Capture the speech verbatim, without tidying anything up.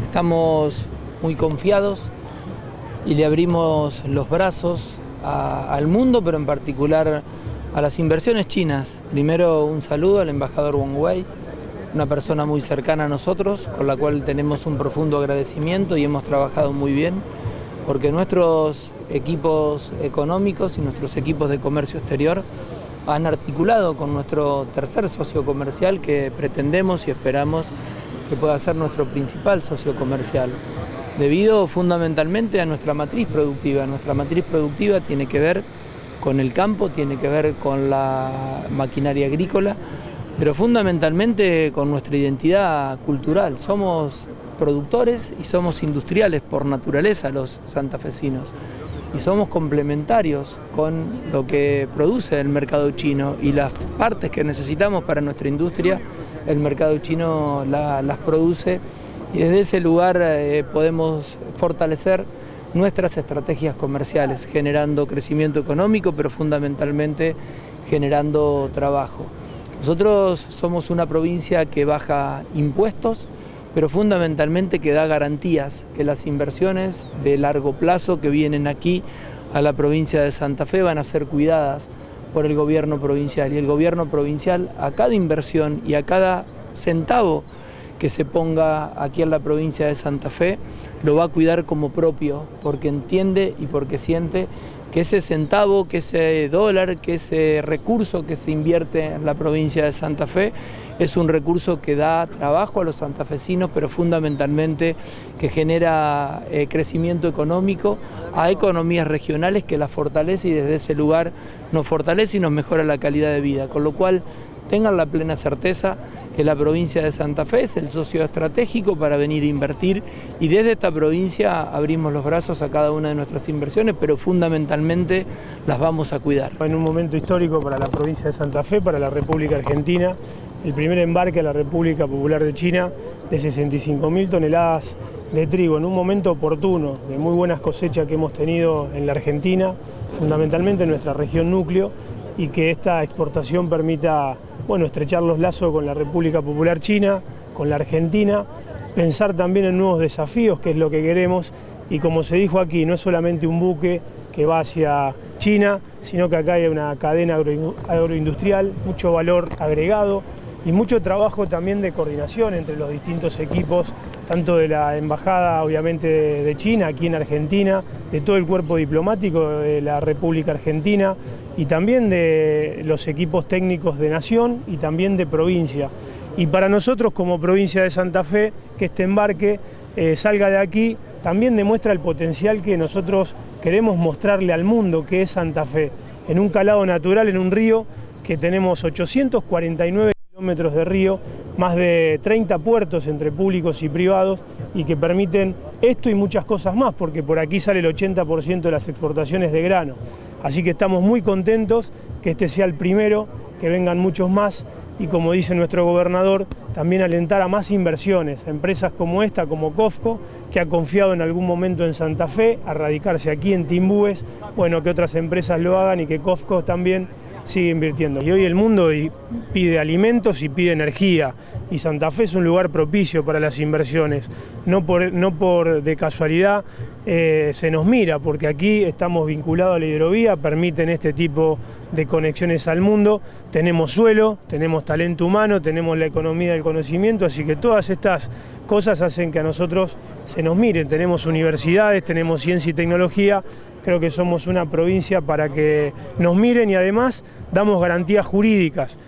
Estamos muy confiados y le abrimos los brazos a, al mundo, pero en particular a las inversiones chinas. Primero, un saludo al embajador Wang Wei, una persona muy cercana a nosotros, con la cual tenemos un profundo agradecimiento y hemos trabajado muy bien, porque nuestros equipos económicos y nuestros equipos de comercio exterior han articulado con nuestro tercer socio comercial, que pretendemos y esperamos que pueda ser nuestro principal socio comercial, debido fundamentalmente a nuestra matriz productiva. Nuestra matriz productiva tiene que ver con el campo, tiene que ver con la maquinaria agrícola, pero fundamentalmente con nuestra identidad cultural. Somos productores y somos industriales por naturaleza los santafesinos, y somos complementarios con lo que produce el mercado chino, y las partes que necesitamos para nuestra industria, el mercado chino la, las produce, y desde ese lugar eh, podemos fortalecer nuestras estrategias comerciales, generando crecimiento económico, pero fundamentalmente generando trabajo. Nosotros somos una provincia que baja impuestos, pero fundamentalmente que da garantías, que las inversiones de largo plazo que vienen aquí a la provincia de Santa Fe van a ser cuidadas por el gobierno provincial, y el gobierno provincial a cada inversión y a cada centavo que se ponga aquí en la provincia de Santa Fe lo va a cuidar como propio, porque entiende y porque siente que ese centavo, que ese dólar, que ese recurso que se invierte en la provincia de Santa Fe es un recurso que da trabajo a los santafesinos, pero fundamentalmente que genera eh, crecimiento económico a economías regionales, que las fortalece y desde ese lugar nos fortalece y nos mejora la calidad de vida. Con lo cual, tengan la plena certeza que la provincia de Santa Fe es el socio estratégico para venir a invertir, y desde esta provincia abrimos los brazos a cada una de nuestras inversiones, pero fundamentalmente las vamos a cuidar. En un momento histórico para la provincia de Santa Fe, para la República Argentina, el primer embarque a la República Popular de China de sesenta y cinco mil toneladas de trigo, en un momento oportuno, de muy buenas cosechas que hemos tenido en la Argentina, fundamentalmente en nuestra región núcleo, y que esta exportación permita, bueno, estrechar los lazos con la República Popular China, con la Argentina, pensar también en nuevos desafíos, que es lo que queremos, y como se dijo aquí, no es solamente un buque que va hacia China, sino que acá hay una cadena agro, agroindustrial, mucho valor agregado y mucho trabajo también de coordinación entre los distintos equipos, tanto de la embajada obviamente de, de China aquí en Argentina, de todo el cuerpo diplomático de la República Argentina, y también de los equipos técnicos de nación y también de provincia. Y para nosotros como provincia de Santa Fe, que este embarque eh, salga de aquí, también demuestra el potencial que nosotros queremos mostrarle al mundo, que es Santa Fe, en un calado natural, en un río que tenemos ochocientos cuarenta y nueve kilómetros de río, más de treinta puertos entre públicos y privados, y que permiten esto y muchas cosas más, porque por aquí sale el ochenta por ciento de las exportaciones de grano. Así que estamos muy contentos que este sea el primero, que vengan muchos más, y como dice nuestro gobernador, también alentar a más inversiones, a empresas como esta, como COFCO, que ha confiado en algún momento en Santa Fe, a radicarse aquí en Timbúes, bueno, que otras empresas lo hagan y que COFCO también sigue invirtiendo. Y hoy el mundo pide alimentos y pide energía, y Santa Fe es un lugar propicio para las inversiones. No por, no por de casualidad eh, se nos mira, porque aquí estamos vinculados a la hidrovía, permiten este tipo de conexiones al mundo, tenemos suelo, tenemos talento humano, tenemos la economía del conocimiento, así que todas estas cosas hacen que a nosotros se nos miren. Tenemos universidades, tenemos ciencia y tecnología. Creo que somos una provincia para que nos miren, y además damos garantías jurídicas.